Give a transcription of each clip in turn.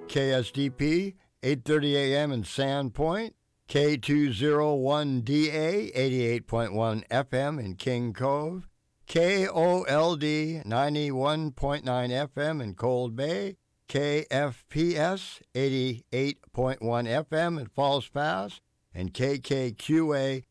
KSDP, 8:30 a.m. in Sandpoint, K201DA, 88.1 FM in King Cove, KOLD, 91.9 FM in Cold Bay, KFPS, 88.1 FM in Falls Pass, and KKQA,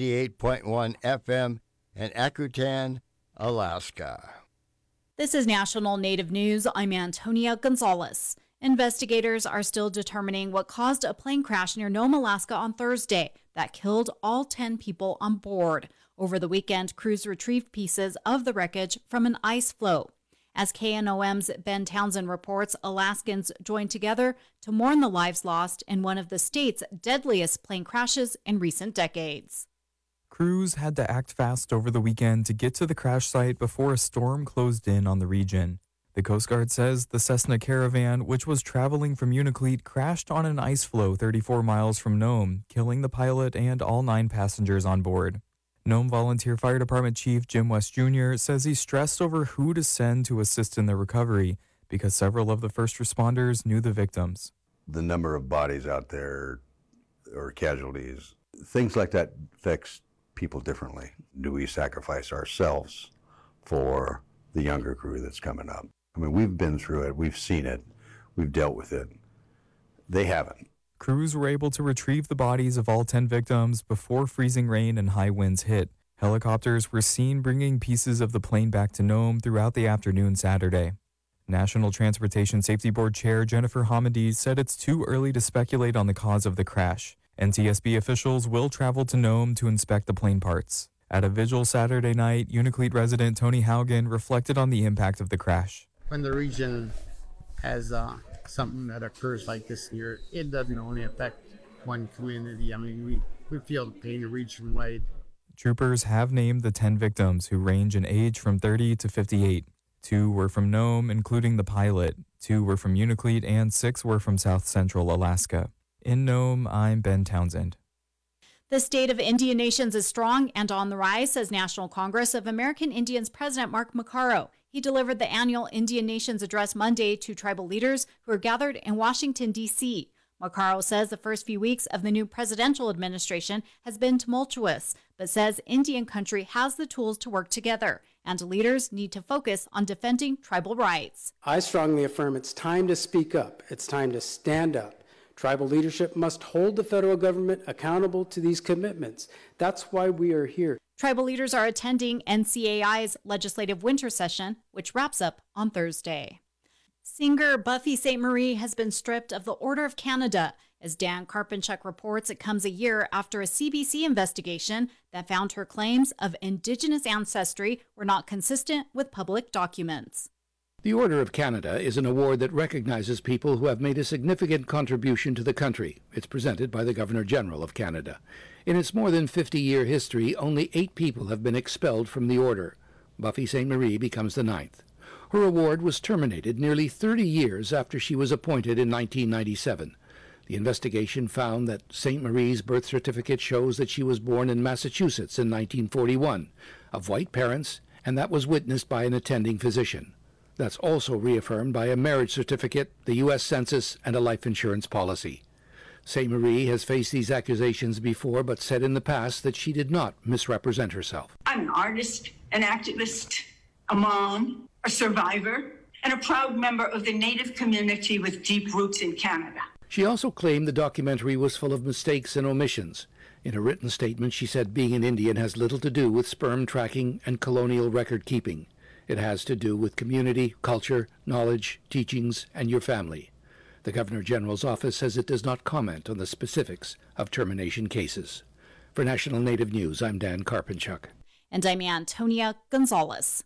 88.1 FM in Akutan, Alaska. This is National Native News. I'm Antonia Gonzalez. Investigators are still determining what caused a plane crash near Nome, Alaska on Thursday that killed all 10 people on board. Over the weekend, crews retrieved pieces of the wreckage from an ice floe. As KNOM's Ben Townsend reports, Alaskans joined together to mourn the lives lost in one of the state's deadliest plane crashes in recent decades. Crews had to act fast over the weekend to get to the crash site before a storm closed in on the region. The Coast Guard says the Cessna Caravan, which was traveling from Unalakleet, crashed on an ice floe 34 miles from Nome, killing the pilot and all 9 passengers on board. Nome Volunteer Fire Department Chief Jim West Jr. says he's stressed over who to send to assist in the recovery because several of the first responders knew the victims. The number of bodies out there or casualties, things like that affects people differently. Do we sacrifice ourselves for the younger crew that's coming up? I mean, we've been through it, we've seen it, we've dealt with it. They haven't. Crews were able to retrieve the bodies of all 10 victims before freezing rain and high winds hit. Helicopters were seen bringing pieces of the plane back to Nome throughout the afternoon Saturday. National Transportation Safety Board Chair Jennifer Hamady said it's too early to speculate on the cause of the crash. NTSB officials will travel to Nome to inspect the plane parts. At a vigil Saturday night, Unalakleet resident Tony Haugen reflected on the impact of the crash. When the region has something that occurs like this here, it doesn't only affect one community. I mean, we feel the pain region-wide. Troopers have named the 10 victims, who range in age from 30 to 58. 2 were from Nome, including the pilot. 2 were from Unalakleet, and 6 were from South Central Alaska. In Nome, I'm Ben Townsend. The state of Indian nations is strong and on the rise, says National Congress of American Indians President Mark Macaro. He delivered the annual Indian Nations Address Monday to tribal leaders who are gathered in Washington, D.C. Macaro says the first few weeks of the new presidential administration has been tumultuous, but says Indian country has the tools to work together, and leaders need to focus on defending tribal rights. I strongly affirm it's time to speak up. It's time to stand up. Tribal leadership must hold the federal government accountable to these commitments. That's why we are here. Tribal leaders are attending NCAI's legislative winter session, which wraps up on Thursday. Singer Buffy Sainte-Marie has been stripped of the Order of Canada. As Dan Karpinchuk reports, it comes a year after a CBC investigation that found her claims of Indigenous ancestry were not consistent with public documents. The Order of Canada is an award that recognizes people who have made a significant contribution to the country. It's presented by the Governor-General of Canada. In its more than 50-year history, only 8 people have been expelled from the order. Buffy Sainte-Marie becomes the 9th. Her award was terminated nearly 30 years after she was appointed in 1997. The investigation found that Sainte-Marie's birth certificate shows that she was born in Massachusetts in 1941, of white parents, and that was witnessed by an attending physician. That's also reaffirmed by a marriage certificate, the U.S. Census, and a life insurance policy. Sainte-Marie has faced these accusations before, but said in the past that she did not misrepresent herself. I'm an artist, an activist, a mom, a survivor, and a proud member of the Native community with deep roots in Canada. She also claimed the documentary was full of mistakes and omissions. In a written statement, she said being an Indian has little to do with sperm tracking and colonial record keeping. It has to do with community, culture, knowledge, teachings, and your family. The Governor-General's office says it does not comment on the specifics of termination cases. For National Native News, I'm Dan Karpinchuk. And I'm Antonia Gonzalez.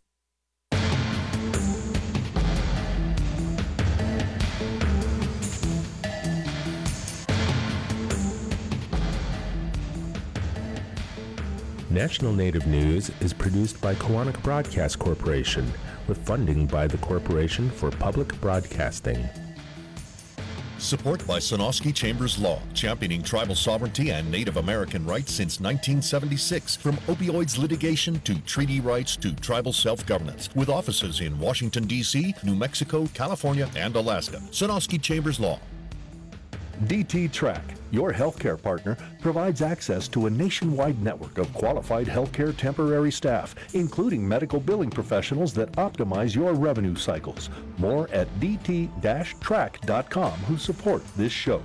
National Native News is produced by Koahnic Broadcast Corporation with funding by the Corporation for Public Broadcasting. Support by Sonosky Chambers Law, championing tribal sovereignty and Native American rights since 1976. From opioids litigation to treaty rights to tribal self-governance. With offices in Washington, D.C., New Mexico, California, and Alaska. Sonosky Chambers Law. DT Track, your healthcare partner, provides access to a nationwide network of qualified healthcare temporary staff, including medical billing professionals that optimize your revenue cycles. More at dt-track.com, who support this show.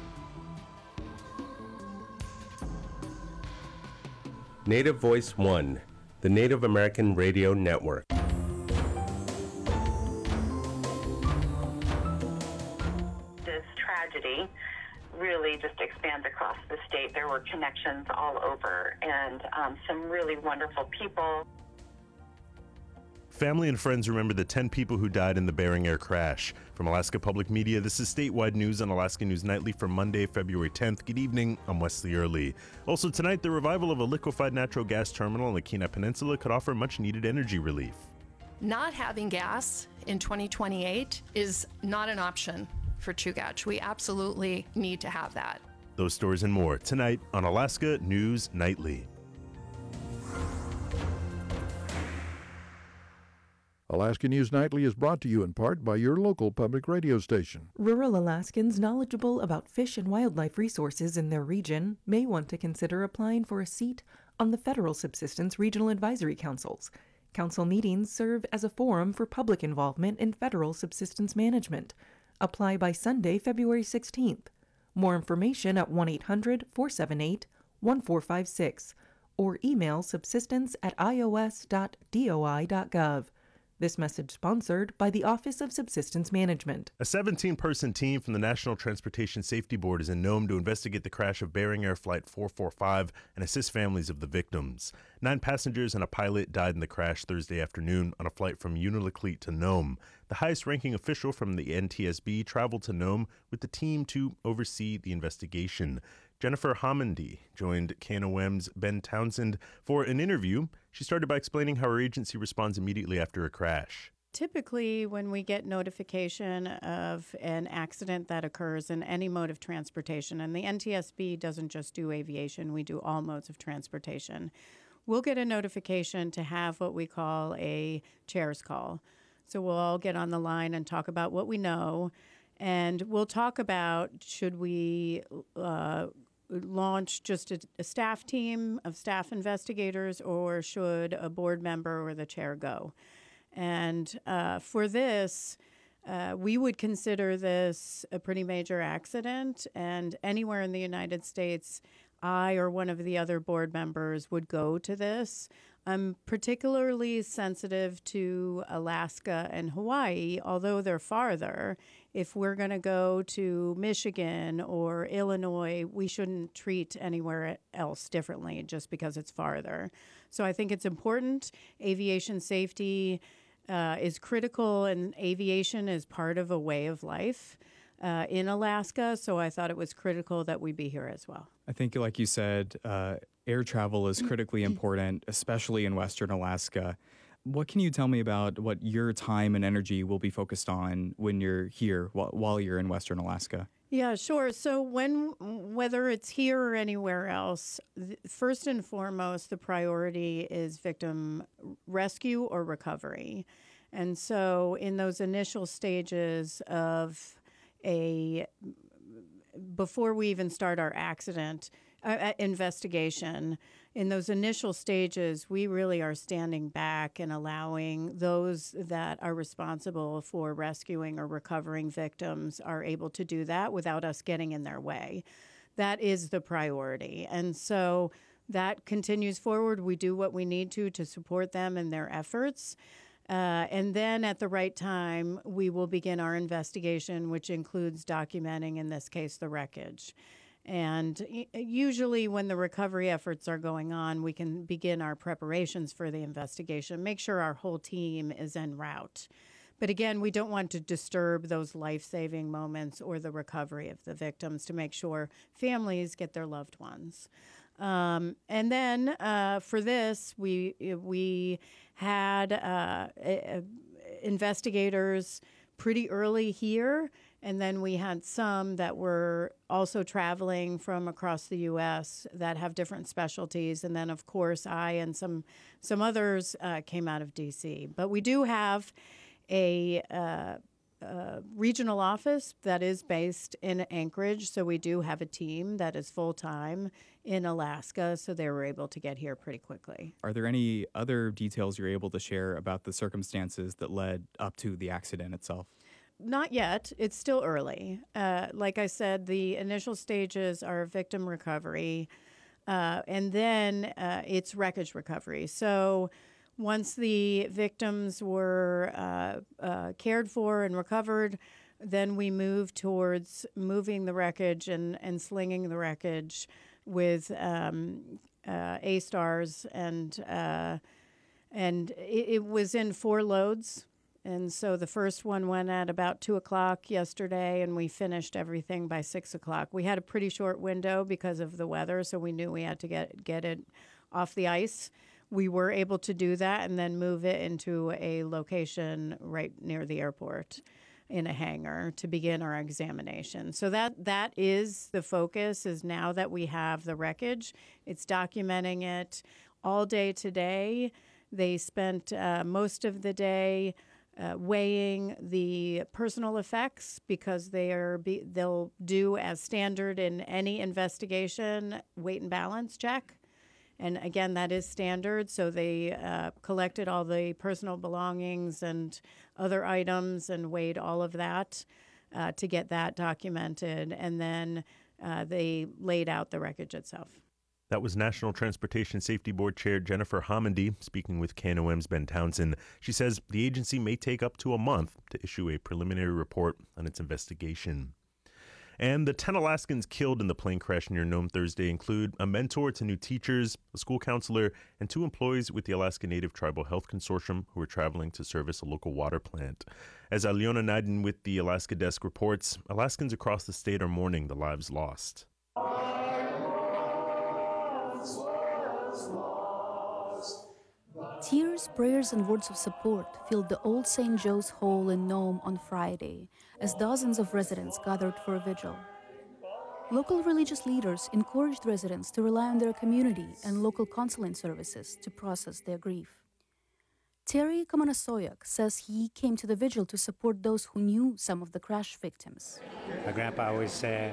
Native Voice One, the Native American Radio Network. This tragedy really just expands across the state. There were connections all over and some really wonderful people. Family and friends remember the 10 people who died in the Bering Air crash. From Alaska Public Media, this is statewide news on Alaska News Nightly for Monday, February 10th. Good evening, I'm Wesley Early. Also tonight, the revival of a liquefied natural gas terminal on the Kenai Peninsula could offer much-needed energy relief. Not having gas in 2028 is not an option for Chugach. We absolutely need to have that. Those stories and more tonight on Alaska News Nightly. Alaska News Nightly is brought to you in part by your local public radio station. Rural Alaskans knowledgeable about fish and wildlife resources in their region may want to consider applying for a seat on the Federal Subsistence Regional Advisory Councils. Council meetings serve as a forum for public involvement in federal subsistence management. Apply by Sunday, February 16th. More information at 1-800-478-1456 or email subsistence@ios.doi.gov. This message sponsored by the Office of Subsistence Management. A 17-person team from the National Transportation Safety Board is in Nome to investigate the crash of Bering Air Flight 445 and assist families of the victims. 9 passengers and a pilot died in the crash Thursday afternoon on a flight from Unalakleet to Nome. The highest-ranking official from the NTSB traveled to Nome with the team to oversee the investigation. Jennifer Homendy joined KNOM's Ben Townsend for an interview. She started by explaining how her agency responds immediately after a crash. Typically, when we get notification of an accident that occurs in any mode of transportation, and the NTSB doesn't just do aviation, we do all modes of transportation, we'll get a notification to have what we call a chair's call. So we'll all get on the line and talk about what we know, and we'll talk about should we launch just a staff team of staff investigators, or should a board member or the chair go? And for this, we would consider this a pretty major accident, and anywhere in the United States, I or one of the other board members would go to this. I'm particularly sensitive to Alaska and Hawaii, although they're farther. If we're going to go to Michigan or Illinois, we shouldn't treat anywhere else differently just because it's farther. So I think it's important. Aviation safety is critical, and aviation is part of a way of life in Alaska. So I thought it was critical that we be here as well. I think, like you said, air travel is critically important, especially in Western Alaska. What can you tell me about what your time and energy will be focused on when you're here, while you're in Western Alaska? Yeah, sure. So whether it's here or anywhere else, first and foremost, the priority is victim rescue or recovery. And so in those initial stages of before we even start our accident investigation, in those initial stages, we really are standing back and allowing those that are responsible for rescuing or recovering victims are able to do that without us getting in their way. That is the priority. And so that continues forward. We do what we need to support them in their efforts. And then at the right time, we will begin our investigation, which includes documenting, in this case, the wreckage. And usually when the recovery efforts are going on, we can begin our preparations for the investigation, make sure our whole team is en route. But again, we don't want to disturb those life-saving moments or the recovery of the victims to make sure families get their loved ones. And then for this, we had investigators pretty early here, And then we had some that were also traveling from across the U.S. that have different specialties. And then, of course, I and some others came out of D.C. But we do have a regional office that is based in Anchorage. So we do have a team that is full-time in Alaska. So they were able to get here pretty quickly. Are there any other details you're able to share about the circumstances that led up to the accident itself? Not yet. It's still early. Like I said, the initial stages are victim recovery, and then it's wreckage recovery. So once the victims were cared for and recovered, then we move towards moving the wreckage and slinging the wreckage with A-Stars, and it was in 4 loads. And so the first one went at about 2 o'clock yesterday, and we finished everything by 6 o'clock. We had a pretty short window because of the weather, so we knew we had to get it off the ice. We were able to do that and then move it into a location right near the airport in a hangar to begin our examination. So that is the focus, is now that we have the wreckage, it's documenting it all day today. They spent most of the day weighing the personal effects, because they'll do, as standard in any investigation, weight and balance check. And again, that is standard. So they collected all the personal belongings and other items and weighed all of that to get that documented. And then they laid out the wreckage itself. That was National Transportation Safety Board Chair Jennifer Homendy speaking with KNOM's Ben Townsend. She says the agency may take up to a month to issue a preliminary report on its investigation. And the 10 Alaskans killed in the plane crash near Nome Thursday include a mentor to new teachers, a school counselor, and 2 employees with the Alaska Native Tribal Health Consortium who were traveling to service a local water plant. As Aliona Naden with the Alaska Desk reports, Alaskans across the state are mourning the lives lost. Tears, prayers, and words of support filled the Old St. Joe's Hall in Nome on Friday as dozens of residents gathered for a vigil. Local religious leaders encouraged residents to rely on their community and local counseling services to process their grief. Terry Kamanasoyak says he came to the vigil to support those who knew some of the crash victims. My grandpa always said,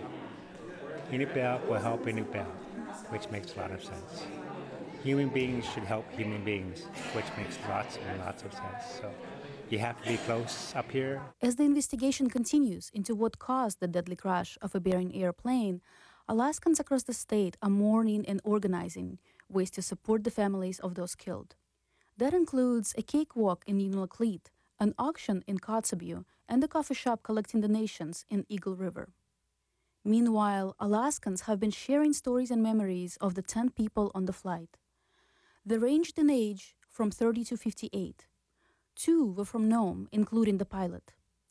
Inupiaq will help Inupiaq, which makes a lot of sense. Human beings should help human beings, which makes lots and lots of sense. So you have to be close up here. As the investigation continues into what caused the deadly crash of a Bering airplane, Alaskans across the state are mourning and organizing ways to support the families of those killed. That includes a cakewalk in Unalakleet, an auction in Kotzebue, and a coffee shop collecting donations in Eagle River. Meanwhile, Alaskans have been sharing stories and memories of the 10 people on the flight. They ranged in age from 30 to 58. 2 were from Nome, including the pilot.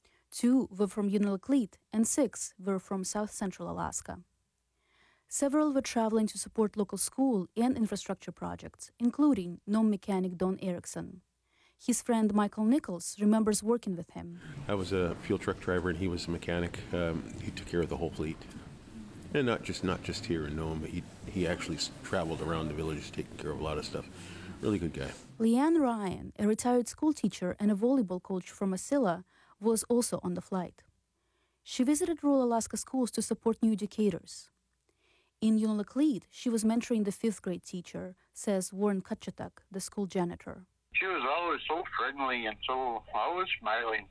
2 were from Unalakleet, and 6 were from South Central Alaska. Several were traveling to support local school and infrastructure projects, including Nome mechanic Don Erickson. His friend Michael Nichols remembers working with him. I was a fuel truck driver and he was a mechanic. He took care of the whole fleet. And not just here in Nome, but he actually traveled around the village taking care of a lot of stuff. Really good guy. Leanne Ryan, a retired school teacher and a volleyball coach from Wasilla, was also on the flight. She visited rural Alaska schools to support new educators. In Unalakleet, she was mentoring the 5th grade teacher, says Warren Kutchatuk, the school janitor. She was always so friendly and so always smiling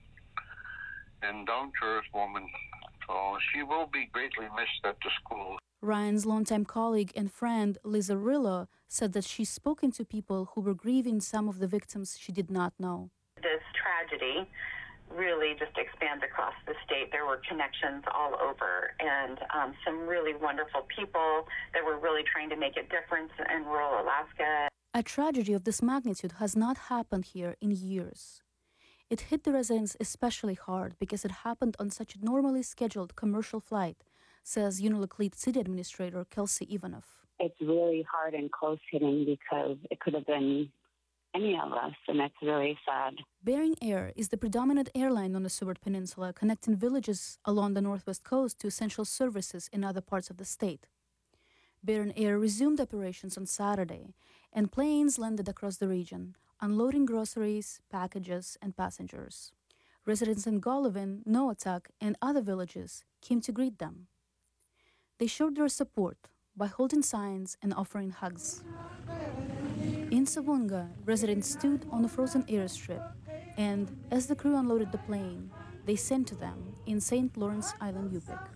and down-to-earth woman. So she will be greatly missed at the school. Ryan's longtime colleague and friend, Lisa Rillo, said that she's spoken to people who were grieving some of the victims she did not know. This tragedy really just expands across the state. There were connections all over, and some really wonderful people that were really trying to make a difference in rural Alaska. A tragedy of this magnitude has not happened here in years. It hit the residents especially hard because it happened on such a normally scheduled commercial flight, says Unalakleet City Administrator Kelsey Ivanov. It's really hard and close hitting because it could have been any of us, and it's really sad. Bering Air is the predominant airline on the Seward Peninsula, connecting villages along the northwest coast to essential services in other parts of the state. Bering Air resumed operations on Saturday, and planes landed across the region, unloading groceries, packages, and passengers. Residents in Golovin, Noatak, and other villages came to greet them. They showed their support by holding signs and offering hugs. In Savunga, residents stood on the frozen airstrip, and as the crew unloaded the plane, they sang to them in St. Lawrence Island, Yupik.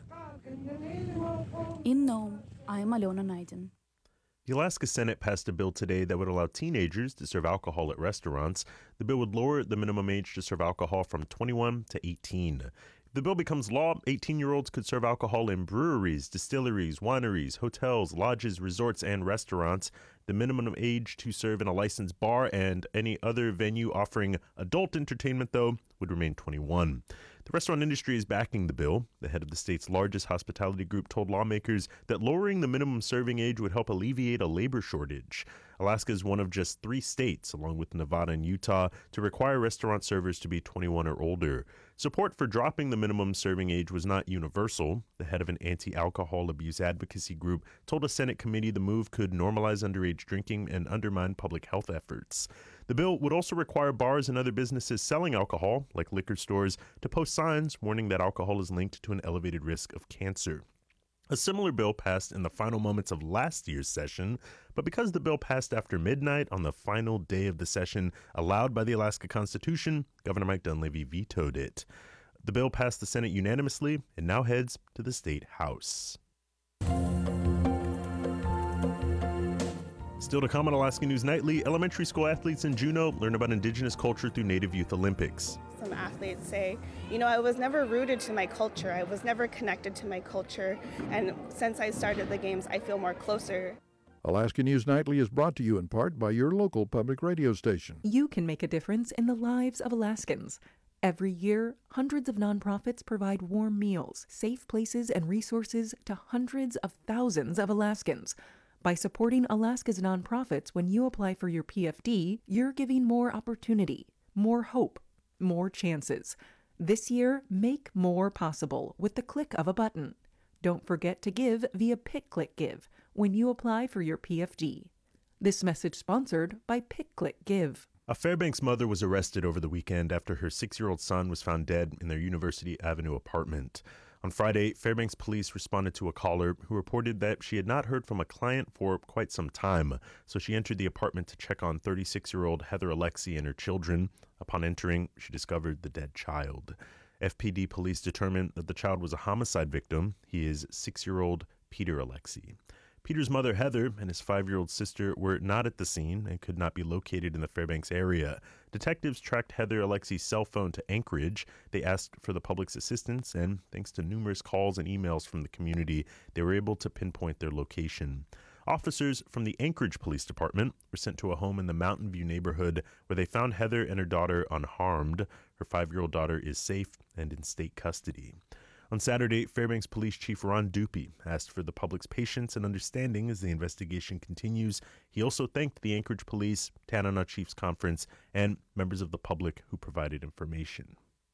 In Nome, I am Alona Naiden. The Alaska Senate passed a bill today that would allow teenagers to serve alcohol at restaurants. The bill would lower the minimum age to serve alcohol from 21 to 18. If the bill becomes law, 18-year-olds could serve alcohol in breweries, distilleries, wineries, hotels, lodges, resorts, and restaurants. The minimum age to serve in a licensed bar and any other venue offering adult entertainment, though, would remain 21. The restaurant industry is backing the bill. The head of the state's largest hospitality group told lawmakers that lowering the minimum serving age would help alleviate a labor shortage. Alaska is one of just 3 states, along with Nevada and Utah, to require restaurant servers to be 21 or older. Support for dropping the minimum serving age was not universal. The head of an anti-alcohol abuse advocacy group told a Senate committee the move could normalize underage drinking and undermine public health efforts. The bill would also require bars and other businesses selling alcohol, like liquor stores, to post signs warning that alcohol is linked to an elevated risk of cancer. A similar bill passed in the final moments of last year's session, but because the bill passed after midnight on the final day of the session allowed by the Alaska Constitution, Governor Mike Dunleavy vetoed it. The bill passed the Senate unanimously and now heads to the State House. Still to come on Alaska News Nightly, elementary school athletes in Juneau learn about Indigenous culture through Native Youth Olympics. Some athletes say, I was never rooted to my culture. I was never connected to my culture. And since I started the games, I feel more closer. Alaska News Nightly is brought to you in part by your local public radio station. You can make a difference in the lives of Alaskans. Every year, hundreds of nonprofits provide warm meals, safe places, and resources to hundreds of thousands of Alaskans. By supporting Alaska's nonprofits when you apply for your PFD, you're giving more opportunity, more hope, more chances. This year, make more possible with the click of a button. Don't forget to give via PickClickGive when you apply for your PFD. This message sponsored by PickClickGive. A Fairbanks mother was arrested over the weekend after her 6-year-old son was found dead in their University Avenue apartment. On Friday, Fairbanks police responded to a caller who reported that she had not heard from a client for quite some time, so she entered the apartment to check on 36-year-old Heather Alexie and her children. Upon entering, she discovered the dead child. FPD police determined that the child was a homicide victim. He is 6-year-old Peter Alexie. Peter's mother, Heather, and his 5-year-old sister were not at the scene and could not be located in the Fairbanks area. Detectives tracked Heather Alexie's cell phone to Anchorage. They asked for the public's assistance, and thanks to numerous calls and emails from the community, they were able to pinpoint their location. Officers from the Anchorage Police Department were sent to a home in the Mountain View neighborhood where they found Heather and her daughter unharmed. Her 5-year-old daughter is safe and in state custody. On Saturday, Fairbanks Police Chief Ron Dupuy asked for the public's patience and understanding as the investigation continues. He also thanked the Anchorage Police, Tanana Chiefs Conference, and members of the public who provided information.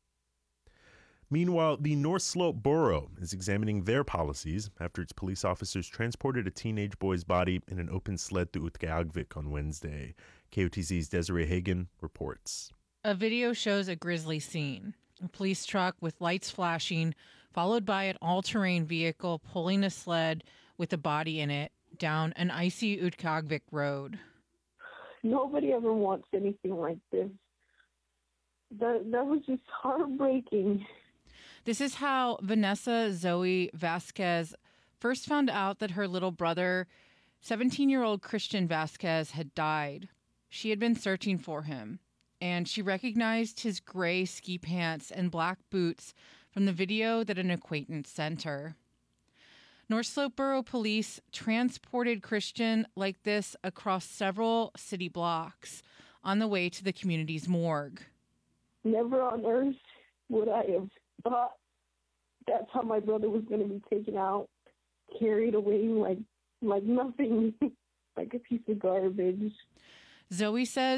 Meanwhile, the North Slope Borough is examining their policies after its police officers transported a teenage boy's body in an open sled through Utqiagvik on Wednesday. KOTZ's Desiree Hagen reports. A video shows a grisly scene. A police truck with lights flashing, followed by an all-terrain vehicle pulling a sled with a body in it down an icy Utqiagvik road. Nobody ever wants anything like this. That was just heartbreaking. This is how Vanessa Zoe Vasquez first found out that her little brother, 17-year-old Christian Vasquez, had died. She had been searching for him, and she recognized his gray ski pants and black boots from the video that an acquaintance sent her. North Slope Borough Police transported Christian like this across several city blocks on the way to the community's morgue. Never on earth would I have thought that's how my brother was going to be taken out, carried away like nothing, like a piece of garbage. Zoe says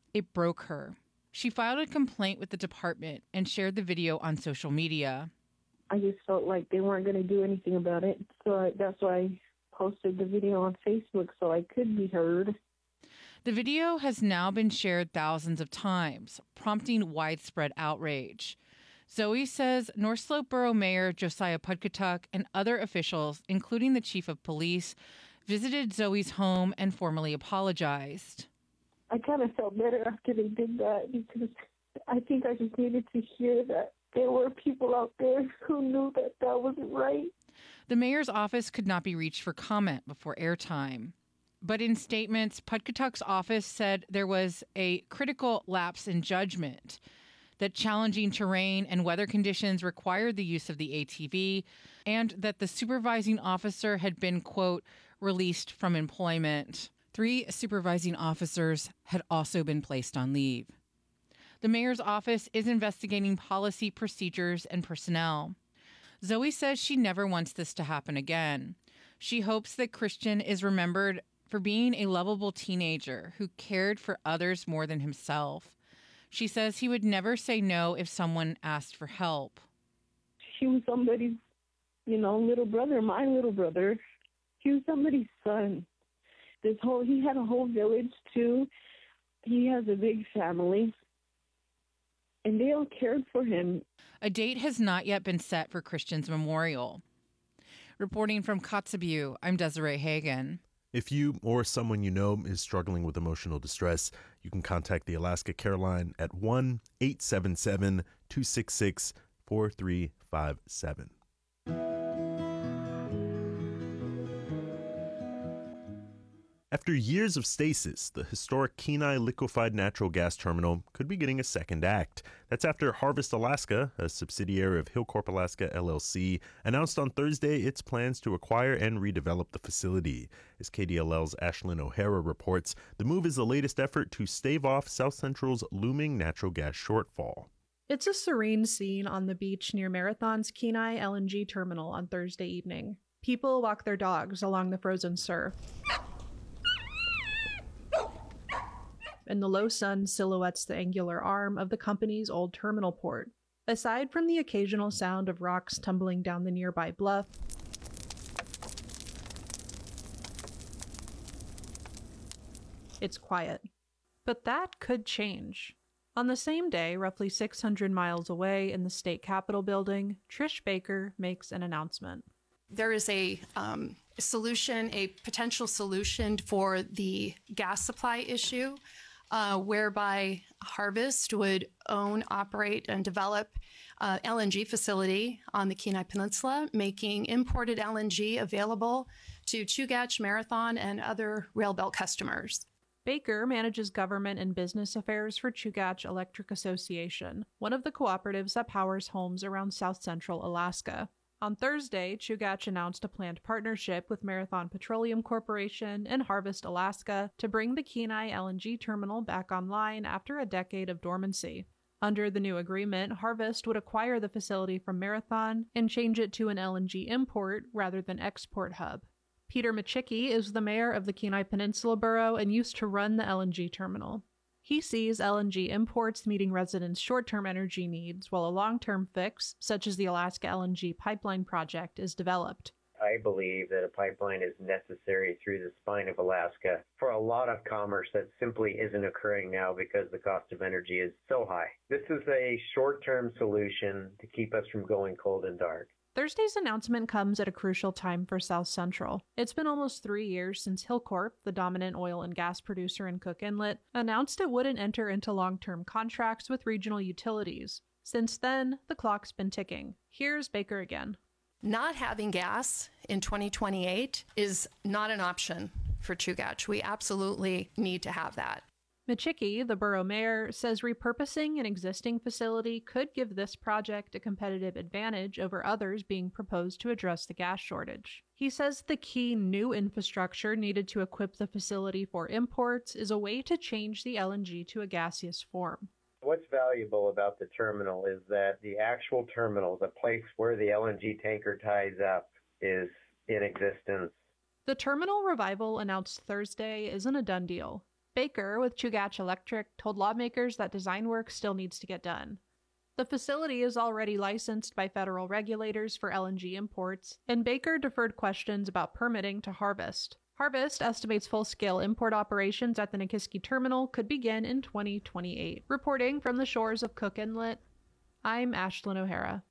It broke her. She filed a complaint with the department and shared the video on social media. I just felt like they weren't going to do anything about it, so that's why I posted the video on Facebook so I could be heard. The video has now been shared thousands of times, prompting widespread outrage. Zoe says North Slope Borough Mayor Josiah Pudkatuk and other officials, including the chief of police, visited Zoe's home and formally apologized. I kind of felt better after they did that because I think I just needed to hear that there were people out there who knew that that wasn't right. The mayor's office could not be reached for comment before airtime. But in statements, Pudkatuk's office said there was a critical lapse in judgment, that challenging terrain and weather conditions required the use of the ATV, and that the supervising officer had been, quote, released from employment. 3 supervising officers had also been placed on leave. The mayor's office is investigating policy, procedures, and personnel. Zoe says she never wants this to happen again. She hopes that Christian is remembered for being a lovable teenager who cared for others more than himself. She says he would never say no if someone asked for help. He was somebody's, little brother, my little brother. He was somebody's son. He had a whole village too. He has a big family. And they all cared for him. A date has not yet been set for Christian's memorial. Reporting from Kotzebue, I'm Desiree Hagen. If you or someone you know is struggling with emotional distress, you can contact the Alaska Care Line at 1-877-266-4357. After years of stasis, the historic Kenai liquefied natural gas terminal could be getting a second act. That's after Harvest Alaska, a subsidiary of Hillcorp Alaska LLC, announced on Thursday its plans to acquire and redevelop the facility. As KDLL's Ashlyn O'Hara reports, the move is the latest effort to stave off South Central's looming natural gas shortfall. It's a serene scene on the beach near Marathon's Kenai LNG terminal on Thursday evening. People walk their dogs along the frozen surf, and the low sun silhouettes the angular arm of the company's old terminal port. Aside from the occasional sound of rocks tumbling down the nearby bluff, it's quiet. But that could change. On the same day, roughly 600 miles away in the state capitol building, Trish Baker makes an announcement. There is a potential solution for the gas supply issue, whereby Harvest would own, operate, and develop LNG facility on the Kenai Peninsula, making imported LNG available to Chugach, Marathon, and other Railbelt customers. Baker manages government and business affairs for Chugach Electric Association, one of the cooperatives that powers homes around South Central Alaska. On Thursday, Chugach announced a planned partnership with Marathon Petroleum Corporation and Harvest Alaska to bring the Kenai LNG terminal back online after a decade of dormancy. Under the new agreement, Harvest would acquire the facility from Marathon and change it to an LNG import rather than export hub. Peter Machicki is the mayor of the Kenai Peninsula Borough and used to run the LNG terminal. He sees LNG imports meeting residents' short-term energy needs, while a long-term fix, such as the Alaska LNG pipeline project, is developed. I believe that a pipeline is necessary through the spine of Alaska for a lot of commerce that simply isn't occurring now because the cost of energy is so high. This is a short-term solution to keep us from going cold and dark. Thursday's announcement comes at a crucial time for South Central. It's been almost 3 years since Hillcorp, the dominant oil and gas producer in Cook Inlet, announced it wouldn't enter into long-term contracts with regional utilities. Since then, the clock's been ticking. Here's Baker again. Not having gas in 2028 is not an option for Chugach. We absolutely need to have that. Machicki, the borough mayor, says repurposing an existing facility could give this project a competitive advantage over others being proposed to address the gas shortage. He says the key new infrastructure needed to equip the facility for imports is a way to change the LNG to a gaseous form. What's valuable about the terminal is that the actual terminal, the place where the LNG tanker ties up, is in existence. The terminal revival announced Thursday isn't a done deal. Baker with Chugach Electric told lawmakers that design work still needs to get done. The facility is already licensed by federal regulators for LNG imports, and Baker deferred questions about permitting to Harvest. Harvest estimates full-scale import operations at the Nikiski terminal could begin in 2028. Reporting from the shores of Cook Inlet, I'm Ashlyn O'Hara.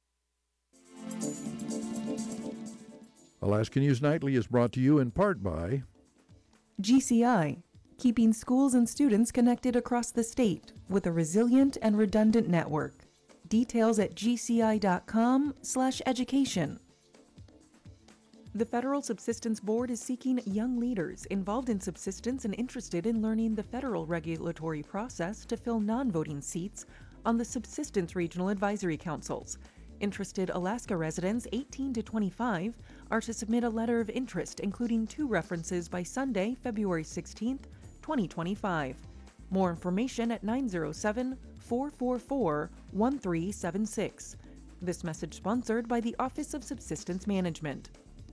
Alaska News Nightly is brought to you in part by GCI, keeping schools and students connected across the state with a resilient and redundant network. Details at gci.com/education. The Federal Subsistence Board is seeking young leaders involved in subsistence and interested in learning the federal regulatory process to fill non-voting seats on the Subsistence Regional Advisory Councils. Interested Alaska residents 18 to 25 are to submit a letter of interest, including 2 references by Sunday, February 16th, 2025. More information at 907-444-1376. This message sponsored by the Office of Subsistence Management.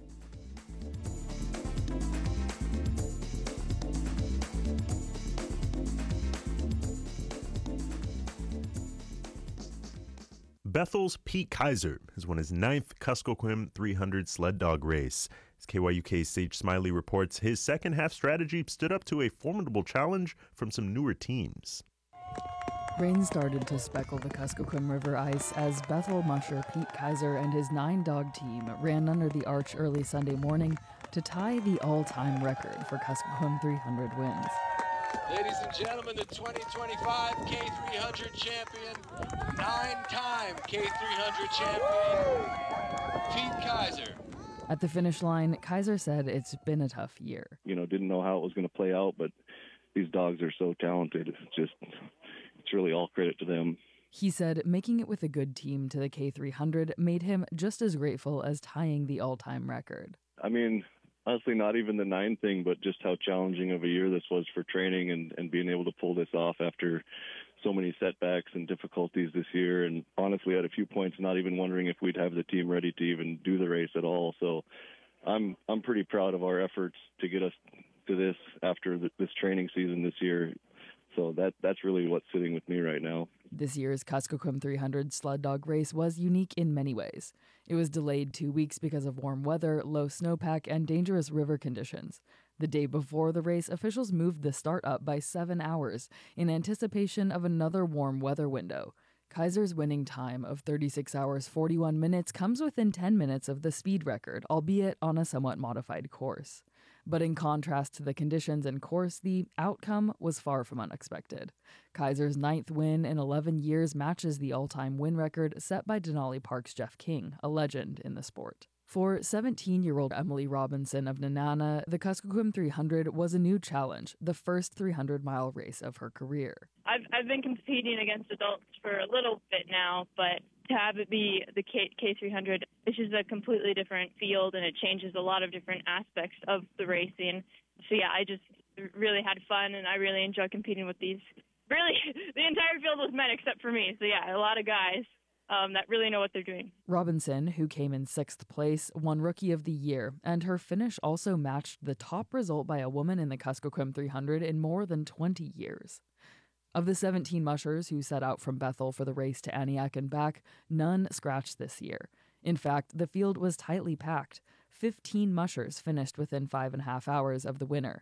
Bethel's Pete Kaiser has won his 9th Kuskokwim 300 sled dog race. As KYUK's Sage Smiley reports, his second-half strategy stood up to a formidable challenge from some newer teams. Rain started to speckle the Kuskokwim River ice as Bethel musher Pete Kaiser and his 9-dog team ran under the arch early Sunday morning to tie the all-time record for Kuskokwim 300 wins. Ladies and gentlemen, the 2025 K300 champion, 9-time K300 champion, Pete Kaiser. At the finish line, Kaiser said it's been a tough year. Didn't know how it was going to play out, but these dogs are so talented. It's really all credit to them. He said making it with a good team to the K300 made him just as grateful as tying the all-time record. Honestly, not even the 9 thing, but just how challenging of a year this was for training and being able to pull this off after so many setbacks and difficulties this year. And honestly, at a few points, not even wondering if we'd have the team ready to even do the race at all. So I'm pretty proud of our efforts to get us to this after this training season this year. So that's really what's sitting with me right now. This year's Kuskokwim 300 sled dog race was unique in many ways. It was delayed 2 weeks because of warm weather, low snowpack, and dangerous river conditions. The day before the race, officials moved the start up by 7 hours in anticipation of another warm weather window. Kaiser's winning time of 36 hours 41 minutes comes within 10 minutes of the speed record, albeit on a somewhat modified course. But in contrast to the conditions and course, the outcome was far from unexpected. Kaiser's 9th win in 11 years matches the all-time win record set by Denali Park's Jeff King, a legend in the sport. For 17-year-old Emily Robinson of Nenana, the Kuskokwim 300 was a new challenge, the first 300-mile race of her career. I've been competing against adults for a little bit now, but to have it be the K300, it's just a completely different field, and it changes a lot of different aspects of the racing. So yeah, I just really had fun, and I really enjoy competing with these. Really, the entire field was men except for me. So yeah, a lot of guys that really know what they're doing. Robinson, who came in 6th place, won Rookie of the Year, and her finish also matched the top result by a woman in the Kuskokwim 300 in more than 20 years. Of the 17 mushers who set out from Bethel for the race to Aniak and back, none scratched this year. In fact, the field was tightly packed. 15 mushers finished within 5.5 hours of the winner.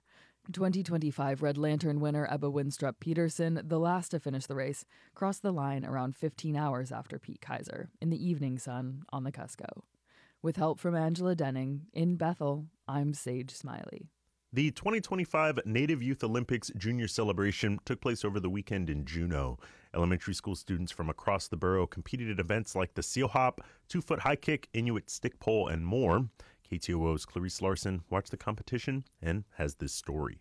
2025 Red Lantern winner Ebba Winstrup Peterson, the last to finish the race, crossed the line around 15 hours after Pete Kaiser, in the evening sun on the Kusko. With help from Angela Denning, in Bethel, I'm Sage Smiley. The 2025 Native Youth Olympics Junior Celebration took place over the weekend in Juneau. Elementary school students from across the borough competed at events like the Seal Hop, 2-foot high kick, Inuit stick pole, and more. KTOO's Clarice Larson watched the competition and has this story.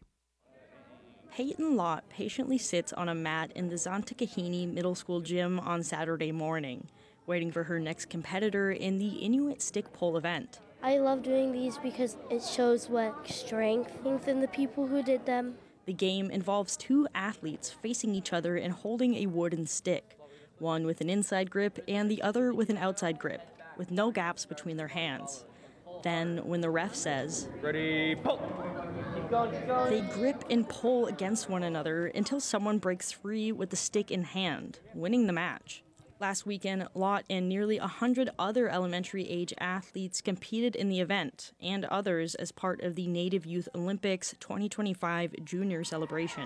Peyton Lott patiently sits on a mat in the Zontakahini Middle School gym on Saturday morning, waiting for her next competitor in the Inuit stick pole event. I love doing these because it shows what strength in the people who did them. The game involves 2 athletes facing each other and holding a wooden stick, one with an inside grip and the other with an outside grip, with no gaps between their hands. Then, when the ref says, "Ready, pull!" They grip and pull against one another until someone breaks free with the stick in hand, winning the match. Last weekend, Lott and nearly 100 other elementary-age athletes competed in the event, and others as part of the Native Youth Olympics 2025 Junior Celebration.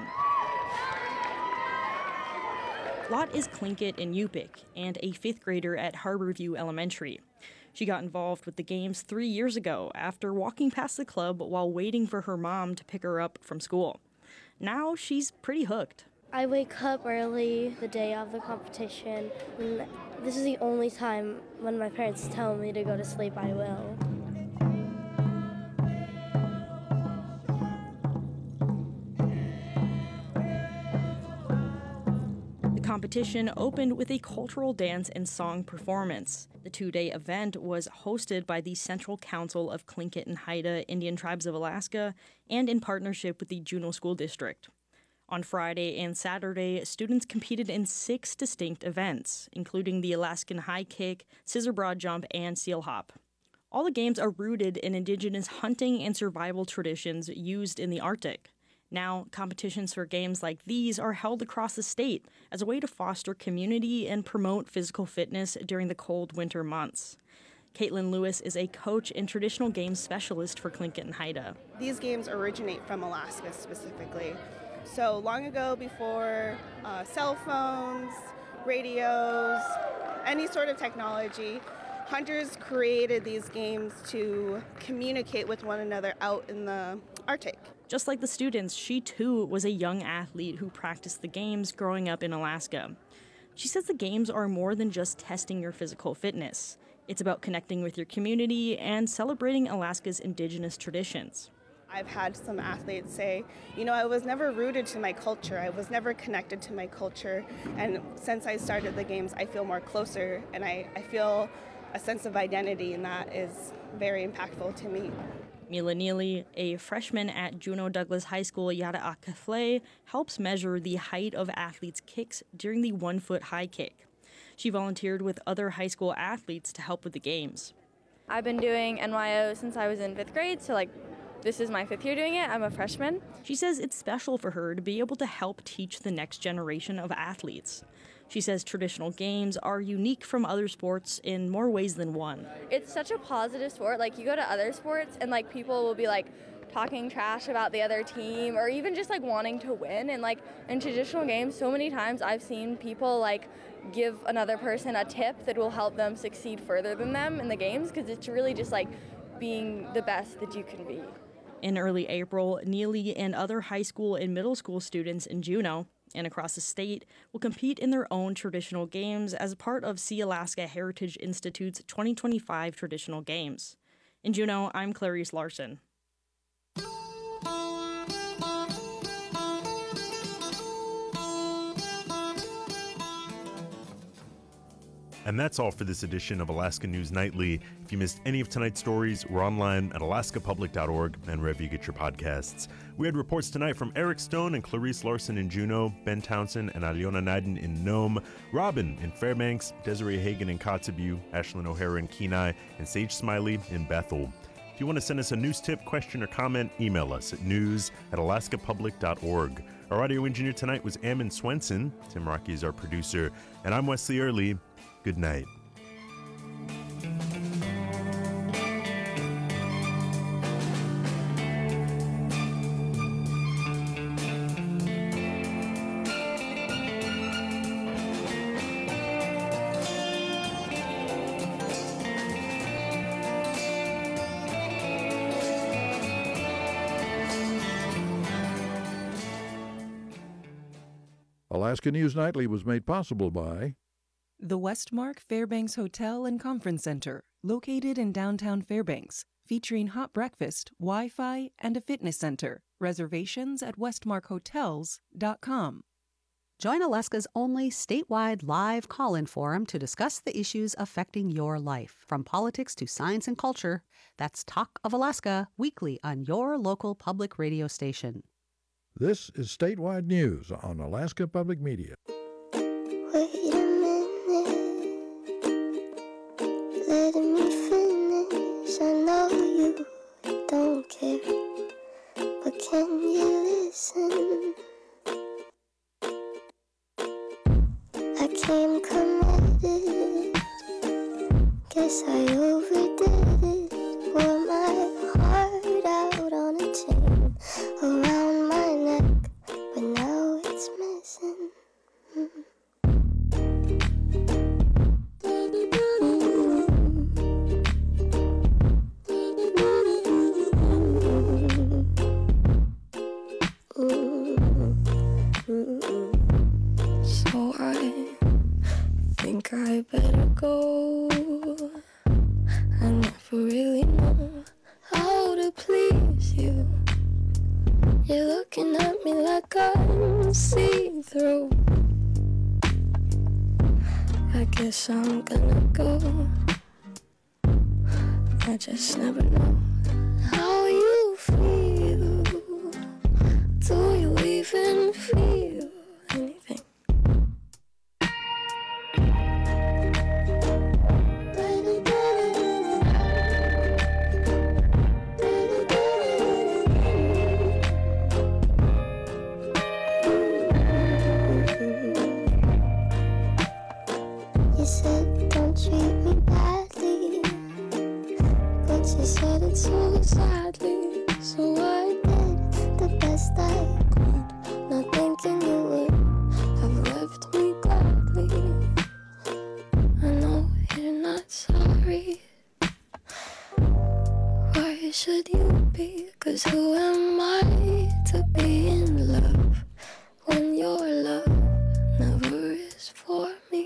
Lott is Tlingit in Yupik and a 5th grader at Harborview Elementary. She got involved with the games 3 years ago after walking past the club while waiting for her mom to pick her up from school. Now she's pretty hooked. I wake up early the day of the competition. And this is the only time when my parents tell me to go to sleep, I will. The competition opened with a cultural dance and song performance. The 2-day event was hosted by the Central Council of Tlingit and Haida Indian Tribes of Alaska and in partnership with the Juneau School District. On Friday and Saturday, students competed in 6 distinct events, including the Alaskan high kick, scissor broad jump, and seal hop. All the games are rooted in indigenous hunting and survival traditions used in the Arctic. Now, competitions for games like these are held across the state as a way to foster community and promote physical fitness during the cold winter months. Caitlin Lewis is a coach and traditional games specialist for Tlingit and Haida. These games originate from Alaska specifically. So long ago, before cell phones, radios, any sort of technology, hunters created these games to communicate with one another out in the Arctic. Just like the students, she too was a young athlete who practiced the games growing up in Alaska. She says the games are more than just testing your physical fitness. It's about connecting with your community and celebrating Alaska's indigenous traditions. I've had some athletes say, I was never rooted to my culture. I was never connected to my culture. And since I started the games, I feel more closer, and I feel a sense of identity, and that is very impactful to me. Mila Neely, a freshman at Juneau Douglas High School Yada'akafle, helps measure the height of athletes' kicks during the 1-foot high kick. She volunteered with other high school athletes to help with the games. I've been doing NYO since I was in 5th grade, so this is my 5th year doing it. I'm a freshman. She says it's special for her to be able to help teach the next generation of athletes. She says traditional games are unique from other sports in more ways than one. It's such a positive sport. You go to other sports and people will be talking trash about the other team or even just wanting to win. And in traditional games, so many times I've seen people give another person a tip that will help them succeed further than them in the games, because it's really just being the best that you can be. In early April, Neely and other high school and middle school students in Juneau and across the state will compete in their own traditional games as part of Sea-Alaska Heritage Institute's 2025 Traditional Games. In Juneau, I'm Clarice Larson. And that's all for this edition of Alaska News Nightly. If you missed any of tonight's stories, we're online at alaskapublic.org and wherever you get your podcasts. We had reports tonight from Eric Stone and Clarice Larson in Juneau, Ben Townsend and Aliona Naden in Nome, Robin in Fairbanks, Desiree Hagan in Kotzebue, Ashlyn O'Hara in Kenai, and Sage Smiley in Bethel. If you want to send us a news tip, question, or comment, email us at news@alaskapublic.org. Our audio engineer tonight was Ammon Swenson. Tim Rocky is our producer. And I'm Wesley Early. Good night. Alaska News Nightly was made possible by the Westmark Fairbanks Hotel and Conference Center, located in downtown Fairbanks, featuring hot breakfast, Wi-Fi, and a fitness center. Reservations at westmarkhotels.com. Join Alaska's only statewide live call-in forum to discuss the issues affecting your life. From politics to science and culture, that's Talk of Alaska, weekly on your local public radio station. This is statewide news on Alaska Public Media. Wait a minute, let me finish. I know you don't care, but can you listen? I came committed. Guess I overdid it. Wore my heart out on a chain around my neck, but now it's missing. So I think I better go. I never really know how to please you. You're looking at me like I'm see-through. I guess I'm gonna go. I just never know how you feel. Do you even feel anything? You said don't treat me badly, but you said it so sadly. So I did the best I could, not thinking you would have left me gladly. I know you're not sorry. Why should you be? 'Cause who am I to be in love when your love never is for me?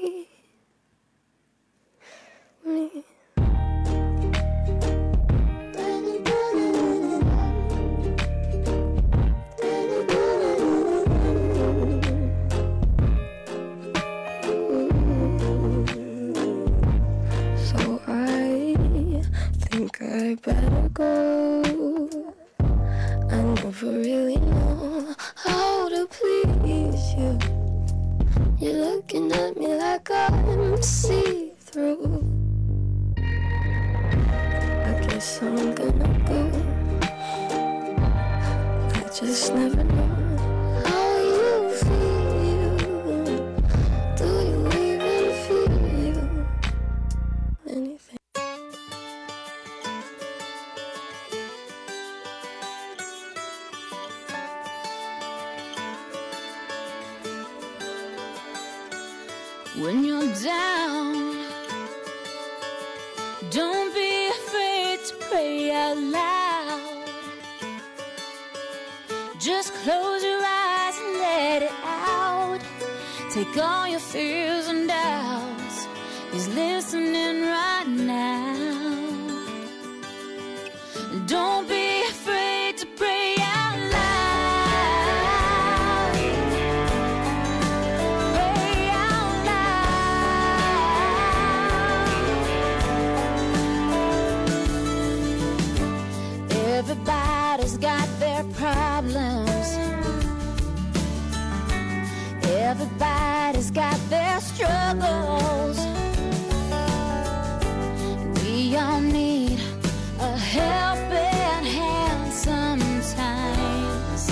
So I think I better go. I never really know how to please you. You're looking at me like I'm see-through. I guess I'm gonna go. I just never know how you feel. Do you even feel anything? When you're down, don't be afraid to pray out loud. Just close your eyes and let it out. Take all your fears and doubts. He's listening right now. Don't be afraid to pray out loud. Pray out loud. Everybody's got their problems. Everybody's got their struggles. We all need a helping hand sometimes.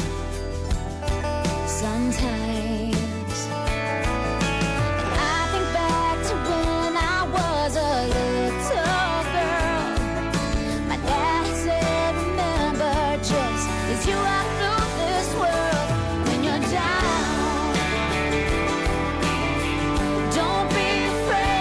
Sometimes. And I think back to when I was a little girl. My dad said, remember, just as you walk through this world, when you're down, don't be afraid.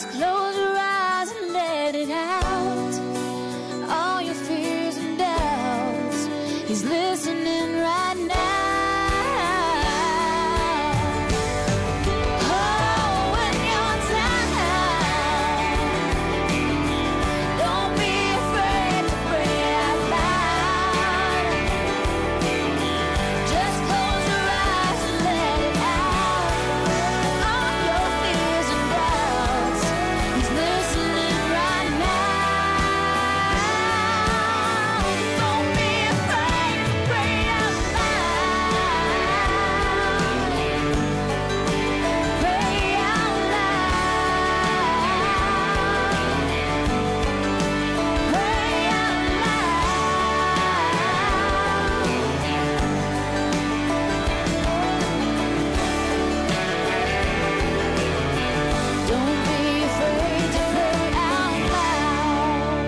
Just close your eyes and let it out. All your fears and doubts. He's listening right now. Oh, when you're down, don't be afraid to pray out loud. Just close your eyes and let it out. All your fears and doubts. He's listening right now. Don't be afraid to pray out loud. Pray out loud. Pray out loud. Don't be afraid to pray out loud.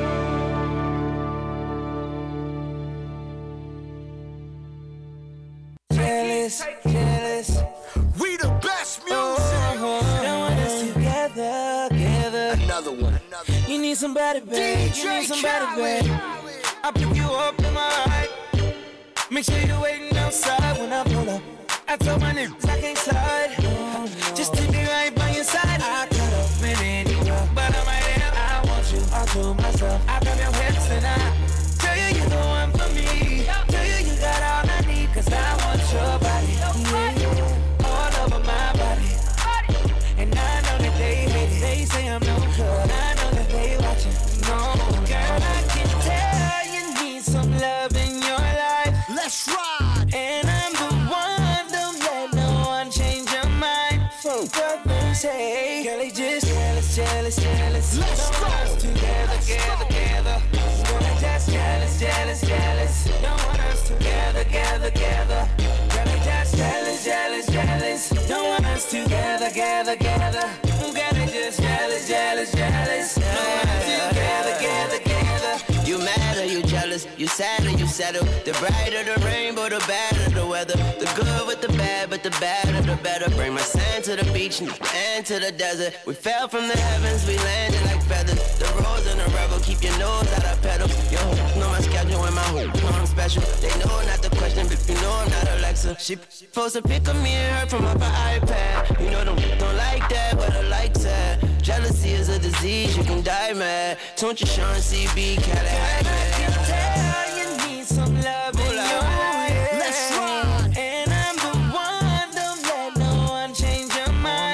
Jealous, jealous. We the best music. Don't want us together, together. Another one. You need somebody, babe. You need somebody, babe. I'll pick you up in my ride. Make sure you're waiting outside when I pull up. I told my niggas I can't slide. Just to be right by your side. I cut off in anywhere, but I'm right here. I want you all to myself. I grab your hips and I tell you you're the one for me. Tell you you got all I need, 'cause I want your body. Yeah, all over my body. And I know that they hate it. They say I'm no good. I know that they watching. No, girl, I can tell you need some love in your life. Let's ride. And I'm the one, don't let no one change your mind. Fuck others, hey, girl, they just jealous, jealous, jealous. Let's go. Together, together, together. Girl, they just jealous, jealous, jealous. Don't want us together, together, together. Girl, they just jealous, jealous, jealous. Don't want us together, together, together. Girl, they just jealous, jealous, jealous. Don't want us together, together, together. You mad or you jealous, you sad or you settle. The brighter the rainbow, the better the weather. The good with the bad, but the bad or the better. Bring my sand to the beach and to the desert. We fell from the heavens, we landed like feathers. The rose and the rebel, keep your nose out of pedal. Yo, know my schedule and my hoop, know I'm special. They know not the question, but you know I'm not Alexa. She post a pic of me and her from up her iPad. You know them don't like that, but I like that. Jealousy is a disease, you can die mad. Don't you Sean CB, Cali High Man. I can tell you need some love in your life. Let's ride. And I'm the one, don't let no one change your mind.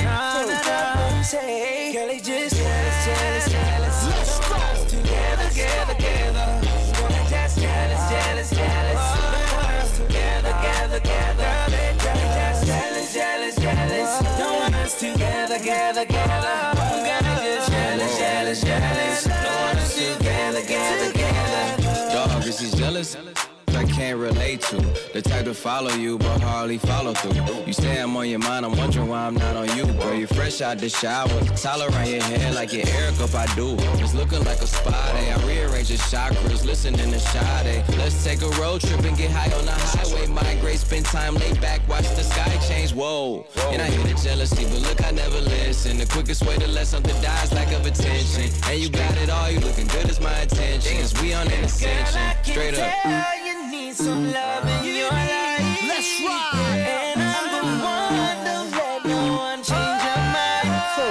Say, girl, they just jealous, jealous, jealous. Let's go. Together, together, together. Girl, they just jealous, jealous, jealous. Together, together, together. Girl, they just jealous, jealous, jealous. Don't want us together, together, together. Girl, they just jealous, jealous, jealous. Don't want us together, together, together. Dog, is he jealous? I can't relate to. The type to follow you, but hardly follow through. You say I'm on your mind, I'm wondering why I'm not on you. Girl, you fresh out the shower, towel around your head like your Eric up I do. It's looking like a spa day. I rearrange your chakras, listening to Sade. Let's take a road trip and get high on the highway. Migrate, spend time laid back, watch the sky change. Whoa, and I hear the jealousy, but look, I never listen. The quickest way to let something die is lack of attention. And you got it all, you looking good as my attention. Cause we on an ascension, straight up. Need some love in your life. Let's ride. And I'm the one, don't let no one change your mind.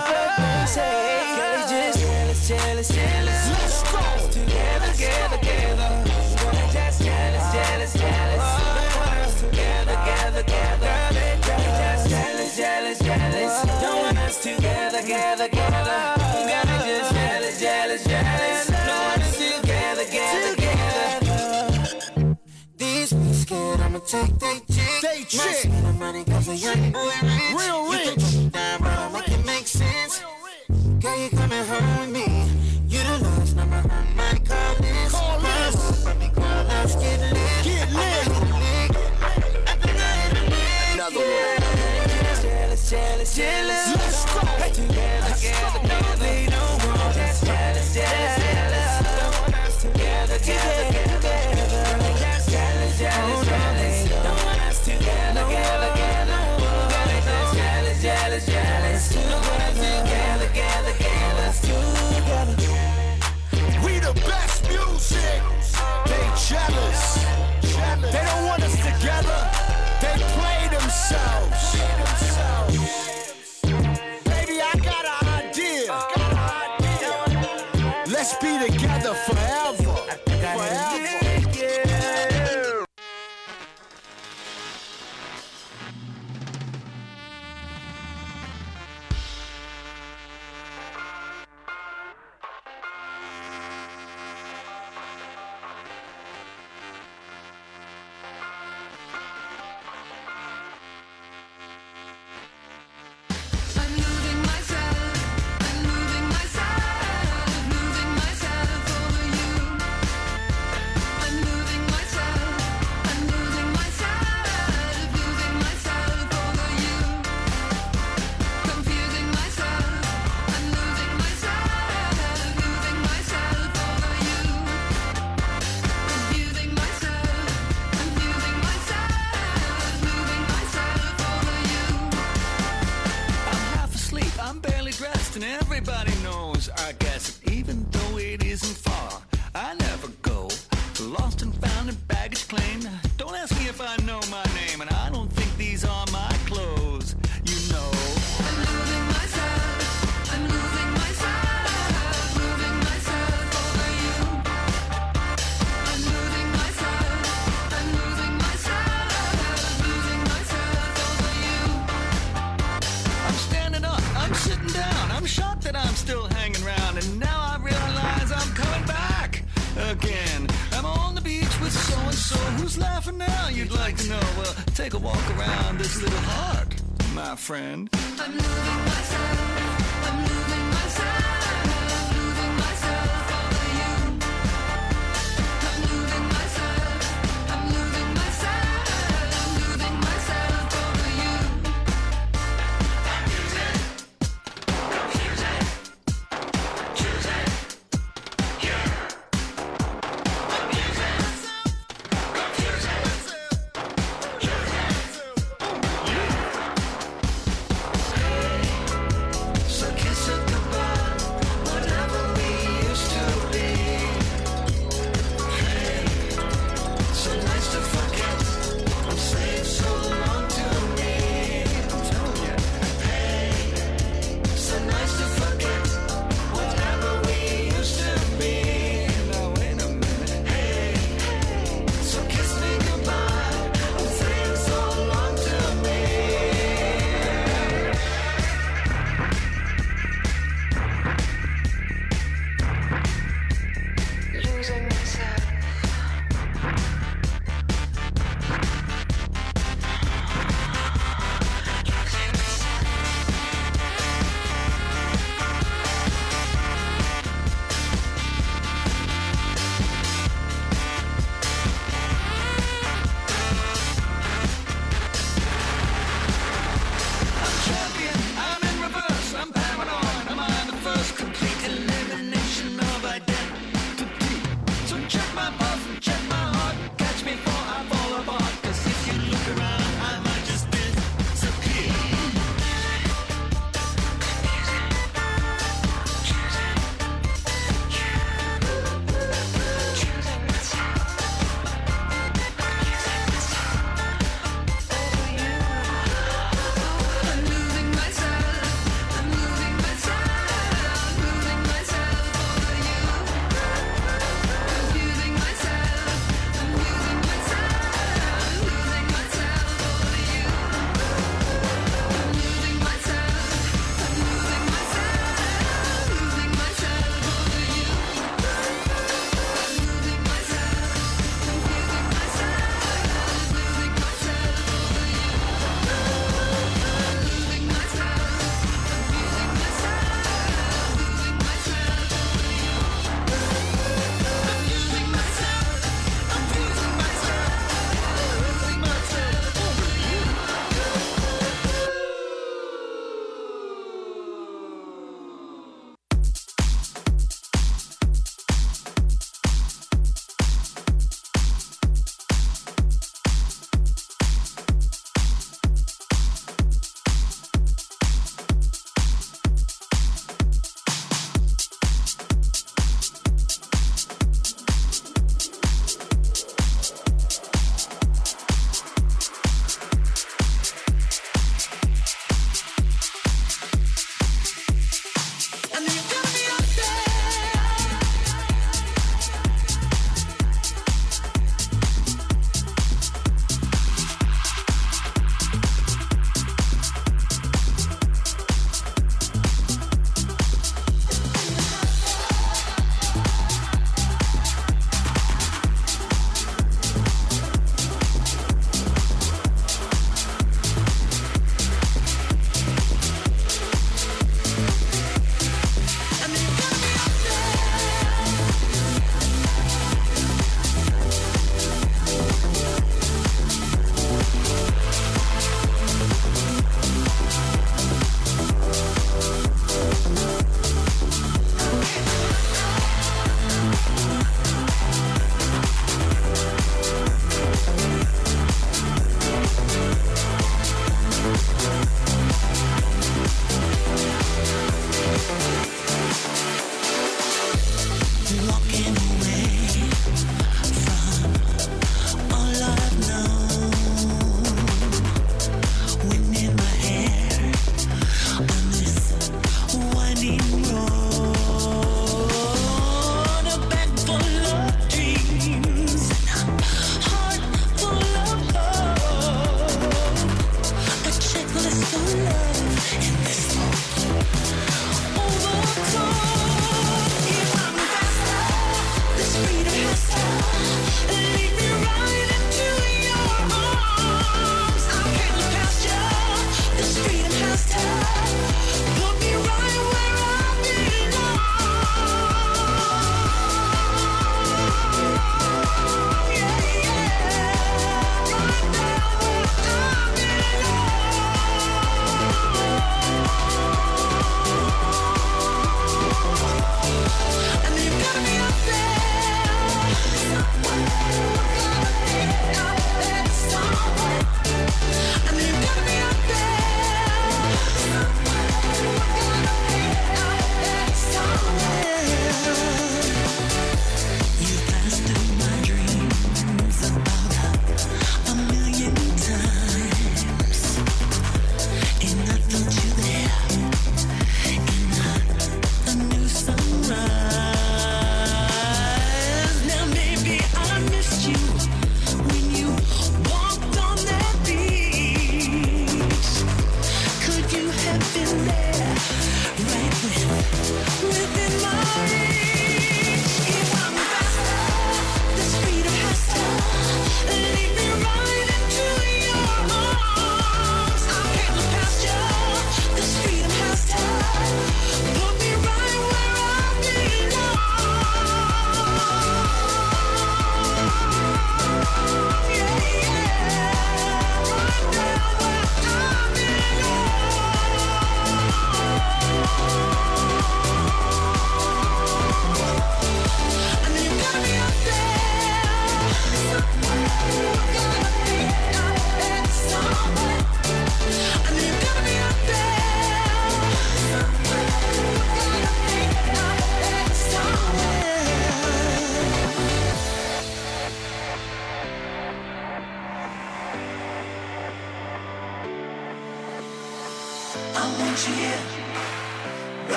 Say, girl, they just jealous, jealous, jealous. Let's go. Together, together, together. Girl, they just jealous, jealous, jealous. Together, together, together. Girl, they just jealous, jealous, jealous. Don't want us together, together, together. Girl, they just jealous, jealous, jealous. Don't want us together, together, together. These be scared, I'ma take they chick. They chick. Not money cause a young boy rich. Real rich. You can put me down, bro, make it make sense. Girl, you coming home with me. You the last number on my call list. Call list. Let me call, let's get lit. Get lit. Another one. Jealous, jealous, jealous. Let's go. Together, together, no, they don't want us. Jealous, jealous, jealous. Don't want us together, together, together. Jealous, jealous, jealous. Don't want us together, together, together. Jealous, jealous, jealous. Don't want us together, together, together. Let's be together forever. Forever. Yeah. And everybody knows, I guess, even though it isn't far, I never go. Lost and found and baggage claim. Don't ask me if I know my name, and I don't think these are my clothes. You know, I'm losing myself. I'm losing myself. Losing myself over you. I'm losing myself. I'm losing myself. Losing myself over you. I'm standing up. I'm sitting down. I'm shocked that I'm still hanging around, and now I realize I'm coming back again. I'm on the beach with so-and-so. Who's laughing now, you'd like to know? Well, take a walk around this little heart, my friend. I'm losing myself. I'm losing myself. Losing myself over you. I'm losing myself. I'm losing myself. Losing myself over you. So kiss it goodbye.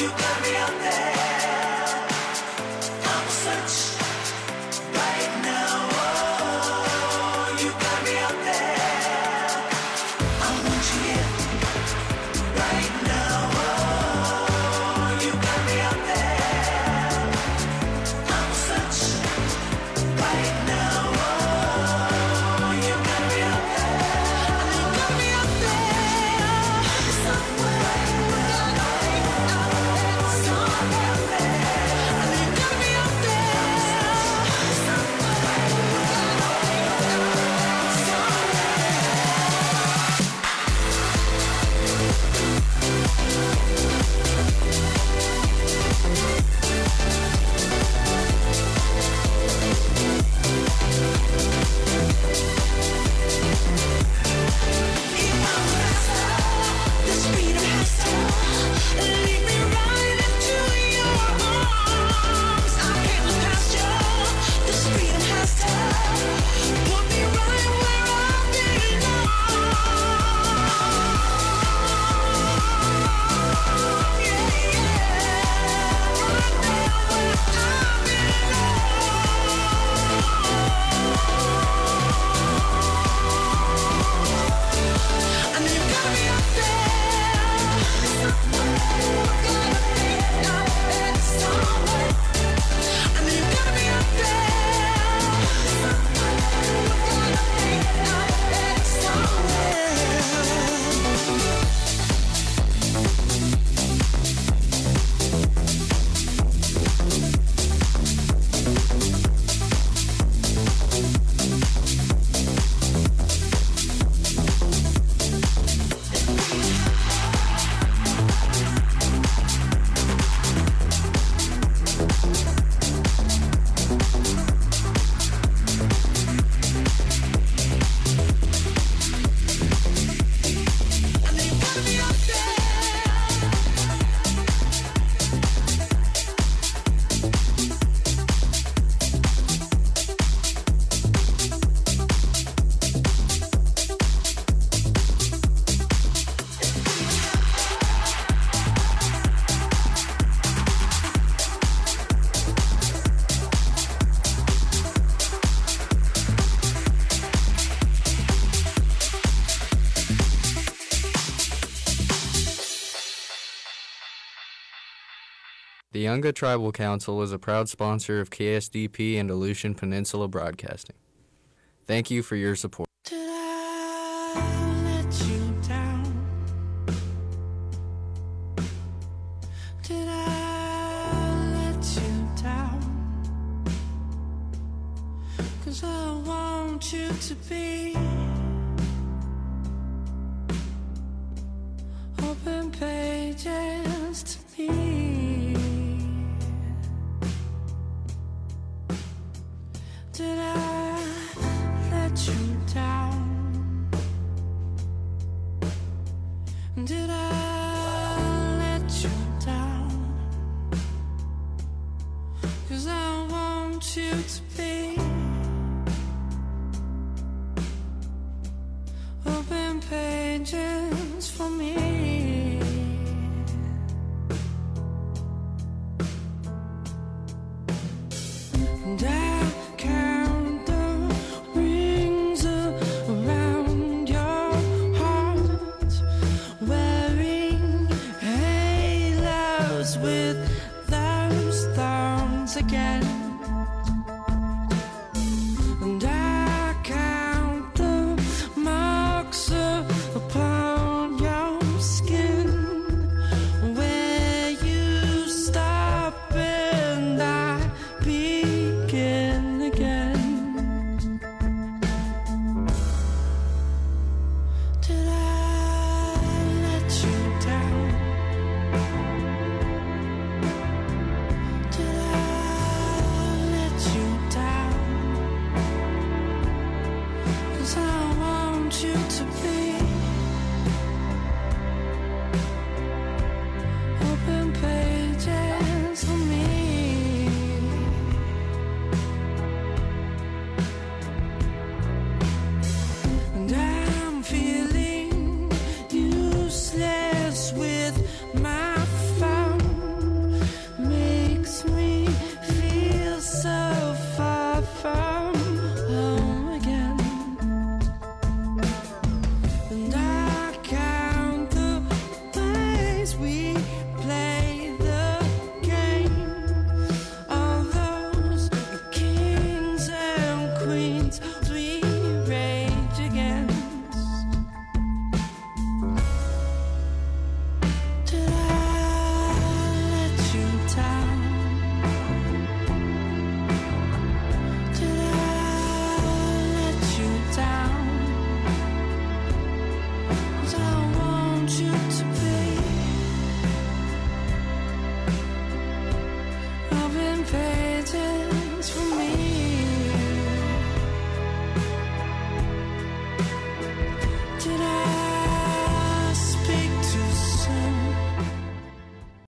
you got me out there. I'm search right now. Oh, you got me out there. I want you here right now. Oh, you got me out there. I'm search right now. Oh, you got me out there. You got me out there somewhere. The Yunga Tribal Council is a proud sponsor of KSDP and Aleutian Peninsula Broadcasting. Thank you for your support. Did I let you down? Did I let you down? 'Cause I want you to be open pages to me. Did I let you down? Did I let you down? 'Cause I want you to be open pages for me. And I count the rings around your heart, wearing halos with those thorns again. face.